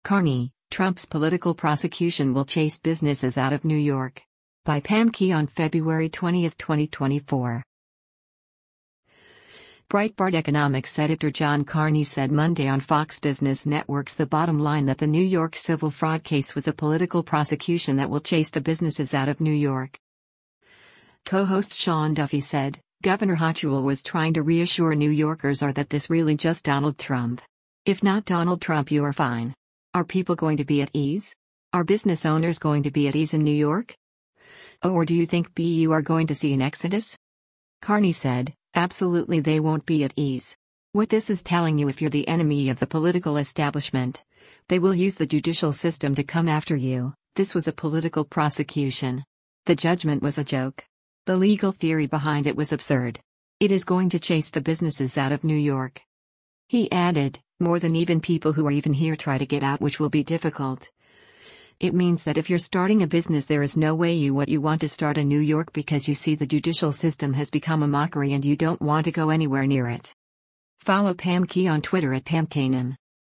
Carney, Trump's political prosecution will chase businesses out of New York. By Pam Key on February 20, 2024. Breitbart economics editor John Carney said Monday on Fox Business Network's The Bottom Line that the New York civil fraud case was a political prosecution that will chase the businesses out of New York. Co-host Sean Duffy said, Governor Hochul was trying to reassure New Yorkers that this really just Donald Trump. If not Donald Trump, you are fine. Are people going to be at ease? Are business owners going to be at ease in New York? Or do you think you are going to see an exodus? Carney said, absolutely they won't be at ease. What this is telling you, if you're the enemy of the political establishment, they will use the judicial system to come after you. This was a political prosecution. The judgment was a joke. The legal theory behind it was absurd. It is going to chase the businesses out of New York. He added, more than even people who are even here try to get out, which will be difficult. It means that if you're starting a business, there is no way you want to start in New York because you see the judicial system has become a mockery and you don't want to go anywhere near it. Follow Pam Key on Twitter at PamKanem.